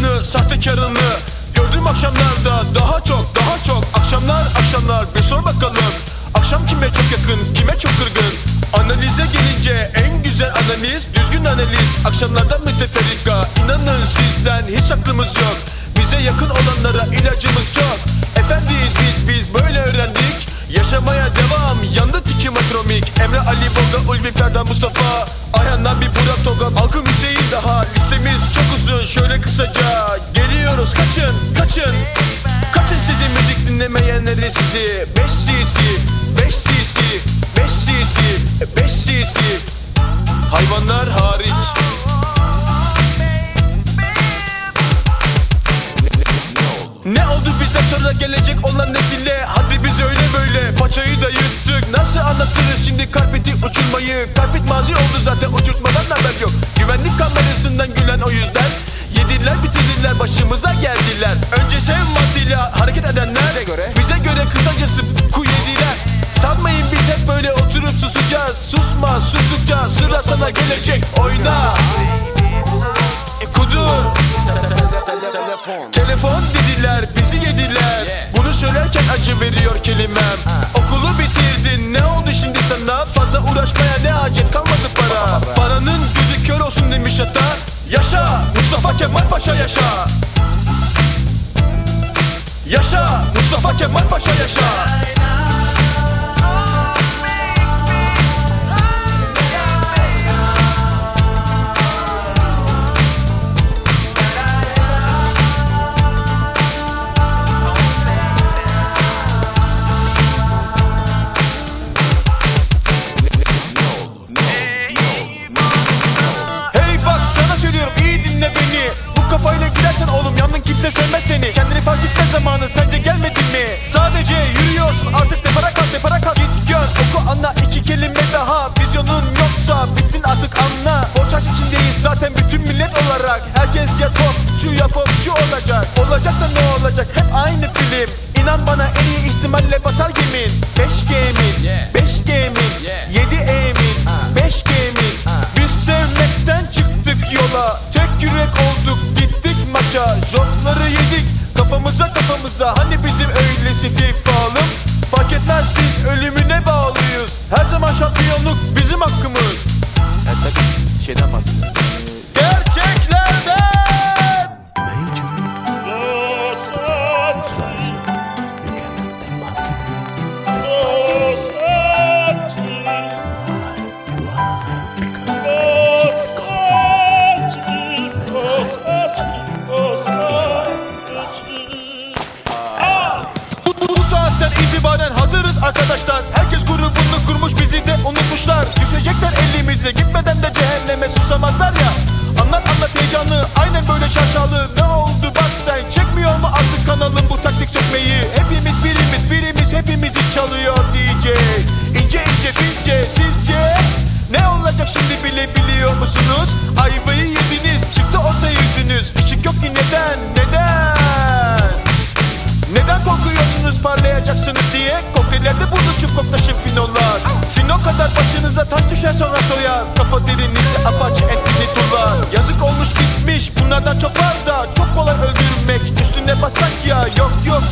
yalanını, sahtekarını gördüm akşamlarda, daha çok akşamlar bir sor bakalım. Akşam kime çok yakın, kime çok kırgın? Analize gelince en güzel analiz, düzgün analiz. Akşamlarda müteferrika, inanın sizden hiç aklımız yok. Bize yakın olanlara ilacımız çok. Efendiyiz biz böyle öğrendik. Yaşamaya devam, yandı tiki matromik. Emre, Ali, Volga, Ulvi, Ferdan, Mustafa, Ayhan'dan bir Burak, Togat, Halkım, Hüseyin daha. Listemiz çok uzun, şöyle kısaca geliyoruz, kaçın kaçın sizi müzik dinlemeyenleri sizi. 5 cc hayvanlar hariç. Ne oldu bizden sonra gelecek olan nesille? Hadi biz öyle böyle paçayı da yırttık. Nasıl anlatırız şimdi karpeti uçurmayı? Karpet mazi oldu zaten, uçurtmadan haber yok. Güvenlik kamerasından gülen o yüzden yediler bitirdiler, başımıza geldiler. Önce sev mantığıyla hareket edenler bize göre kısacası ku yediler. Sanmayın biz hep böyle oturup susacağız. Susma, sustukça sıra sana gelecek. Oyna, kudur, telefon dediler, bizi yediler. Bunu söylerken acı veriyor kelimem. Okulu bitirdin, ne oldu şimdi sana? Fazla uğraşmaya ne hacet kalmadı para. Paranın gözü kör olsun demiş hata. Yaşa Mustafa Kemal Paşa yaşa. Yaşa Mustafa Kemal Paşa yaşa. Kafayla gidersen oğlum yandın, kimse sevmez seni. Kendini fark etme zamanı, sence gelmedin mi? Sadece yürüyorsun artık, depara kal. Git gör, oku, anla, 2 kelime daha. Vizyonun yoksa bittin artık, anla. Borç harç içindeyiz zaten bütün millet olarak. Herkes ya topçu ya popçu olacak. Olacak da ne olacak, hep aynı film. İnan bana en iyi ihtimalle batar gemin. 5G emin, 7 emin, 5G emin. Biz sevmekten çıktık yola, tek yürek olduk, gittik maça. Jotları yedik kafamıza hani bizim öylesi FIFA'lım. Fark etmez biz ölümüne bağlıyız. Her zaman şampiyonluk bizim hakkımız. Tabii şeyden bahsediyorum, gerçeklerden. İtibaren hazırız arkadaşlar. Herkes grubunu kurmuş, bizi de unutmuşlar. Düşecekler elimizle, gitmeden de cehenneme susamazlar ya. Anlat heyecanı, aynen böyle şaşalı. Ne oldu bak sen, çekmiyor mu artık kanalın bu taktik sökmeyi? Hepimiz birimiz hepimizi çalıyor DJ. İnce fince, sizce ne olacak şimdi biliyor musunuz? Ayvayı yediniz, çıktı ortaya yüzünüz. Işık yok ki neden? Neden korkuyorsunuz parlayacaksınız diye? Kokteyllerde buluşup koklaşın finolar. Fino kadar başınıza taş düşer sonra soyar. Kafa derinize apaçı etini dolar. Yazık olmuş gitmiş, bunlardan çok var da çok kolay öldürmek. Üstüne basak ya, yok